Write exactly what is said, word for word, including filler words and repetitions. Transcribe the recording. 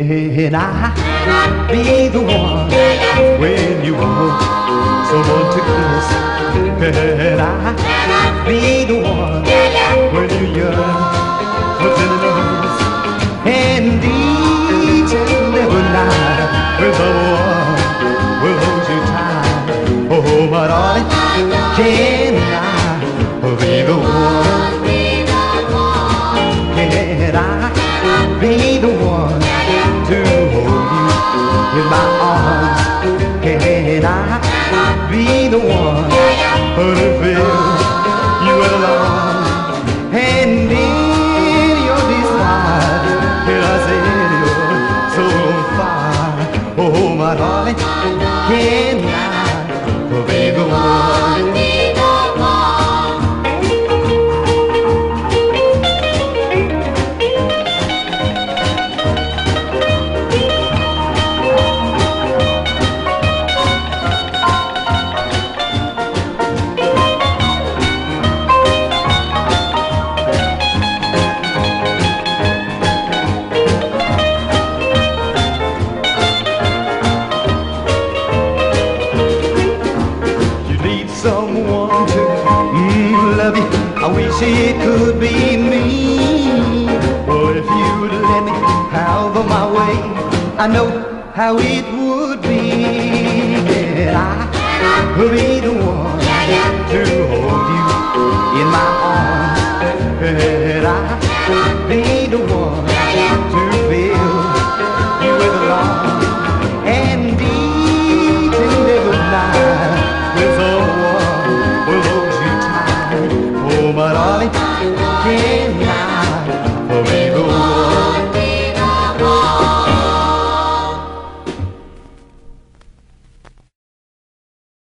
Can I be the one when you want someone to kiss? Can I be the one when you yearn for tenderness? And each and every night when someone will hold you tight. Oh, my darling, can I be the one? Can I be the one to hold you in my arms? Can I be the one to feel you alone? And in your desire, can I set your soul on fire? Oh, my darling, can I be the one? Someone to mm, love you. I wish it could be me. But if you'd let me have my way, I know how it would be. Can I be the one to hold you in my arms? Can I be the one